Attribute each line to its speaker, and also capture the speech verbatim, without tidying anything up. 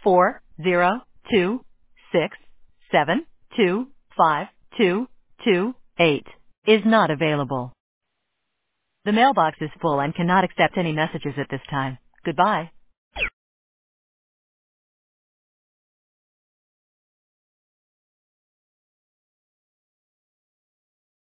Speaker 1: four zero two six seven two five two two eight is not available. The mailbox is full and cannot accept any messages at this time. Goodbye.